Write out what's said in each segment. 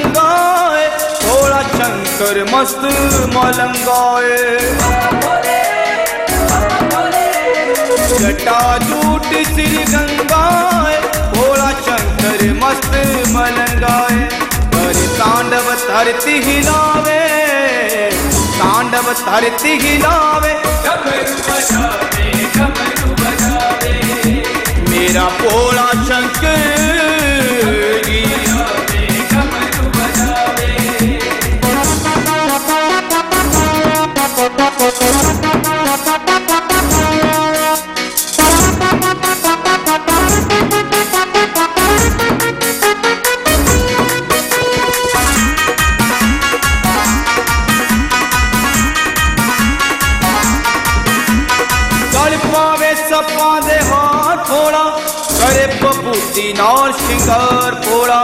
गंगाए, भोला शंकर मस्त मलंगाए। जटा जूट श्री गंगाए, भोला शंकर मस्त मलंगाए। कर तांडव धरती हिलावे, तांडव धरती हिलावे, डमरू बजावे, डमरू बजावे। मेरा भोला शंकर जी। डमरू बजावे। पावे सपा दे हाथ थोड़ा, करे बबूती नाल शिंगार फोड़ा।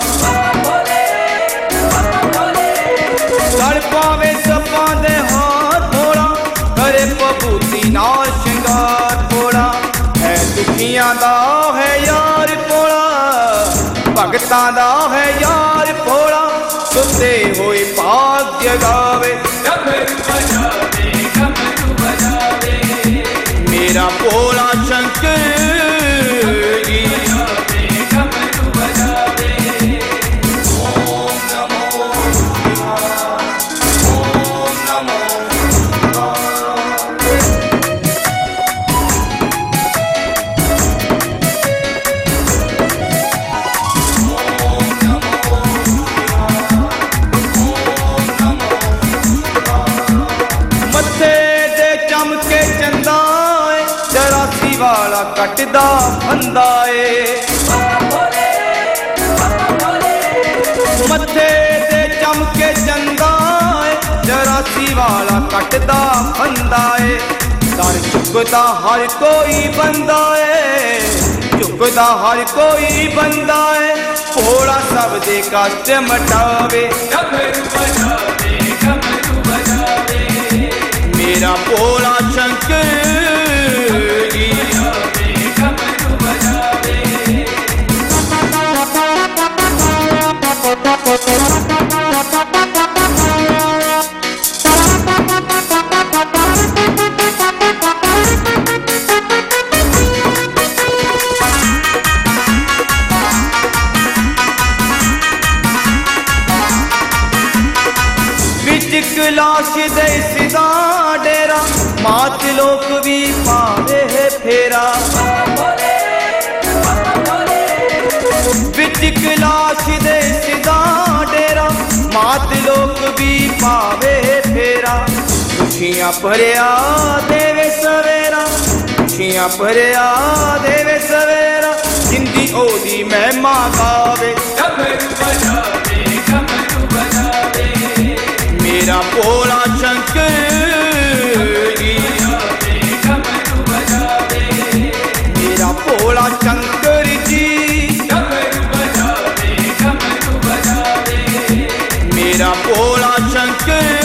गल पावे सपा दे हाथ थोड़ा, करे बबूती नाल शिंगार फोड़ा। है दुखियां दा है यार भोला, भगतां दा है यार भोला। सुते होए भाग जगावे, डमरू बजावे, डमरू बजावे। मेरा भोला शंकर जी। डमरू बजावे। ओम नमो शिवाय, ओम नमो मत्थे दे चमके चंदा, चरासी वाला कटदा फंदा ए। मत्थे दे चमके चंदा, चरासी वाला कटदा फंदा ए। दर चुकदा हर कोई बंदा ए, चुकदा हर कोई बंदा ए। भोला सब दे कष्ट मटावे, डमरू बजावे, डमरू बजावे। मेरा भोला शंकर जी। डमरू बजावे। बिच कैलाश दे सिदा डेरा, मात लोक भी पावे है फेरा। बिच कैलाश दे सिदा डेरा, मात लोक भी पावे है फेरा। खुशियां भरिया देवे सवेरा, खुशियां भरिया देवे सवेरा। जिंदी ओदी महिमा गावे, डमरू बजावे, डमरू बजावे। मेरा भोला शंकर जी। डमरू बजावे। मेरा भोला शंकर जी। डमरू बजावे, डमरू बजावे। मेरा भोला शंकर